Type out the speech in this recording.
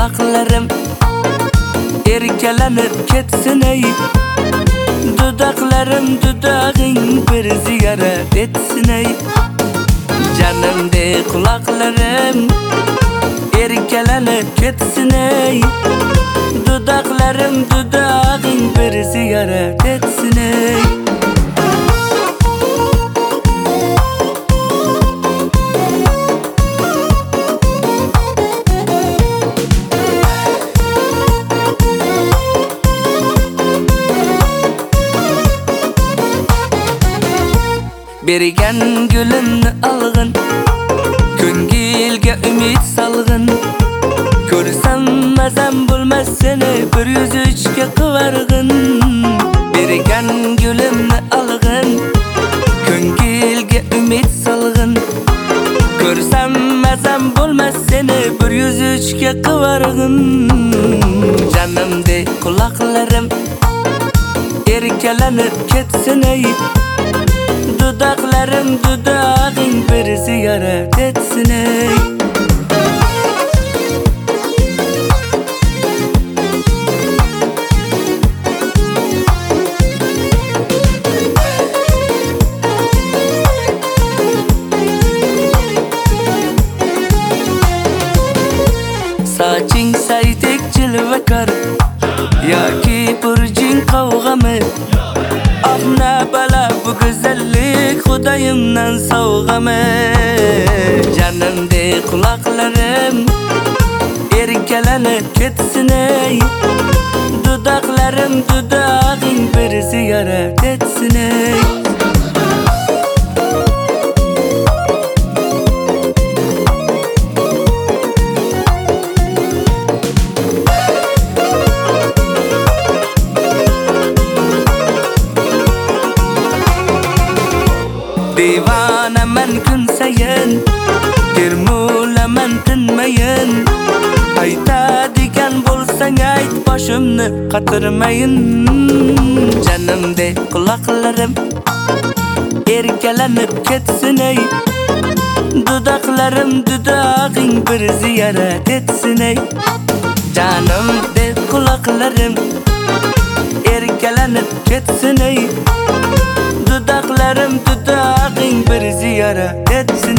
Kulaklarım erkelenip ketsin ey. Dudaklarım dudağın bir ziyaret etsin ey. Canım de kulaklarım erkelenip ketsin ey. Dudaklarım dudağın bir ziyaret etsin ey. Bergen gülümni algın, ko'ngilga umid salgın. Ko'rsam mazam bo'lmas seni, bir yuz uchga qivarg'in. Bergen gülümni algın, ko'ngilga umid salgın. Ko'rsam mazam bo'lmas seni, bir yuz uchga qivarg'in. Canimde kulaklarım erkelenip ketsin ey. Dudaklarım dudağın bir ziyaret etsin ey. Saçın saytek cilvekar, yaki burcun kavgamı. Ah ne bala bu güzellik, Xudayımdan sovg'amı. Canimde kulaklarım erkelenip ketsin ey. Dudaklarım dudağın bir ziyaret etsin ey. Divanaman kun sayin, termulaman tinmayin. Aytadigan bo'lsang ayt, boshimni qatirmayin. Canimde kulaklarım erkelenip ketsin ey. Dudaklarım dudağın bir ziyaret etsin ey. Canimde kulaklarım erkelenip ketsin ey. Dudaklarım dudağın bir ziyaret etsin.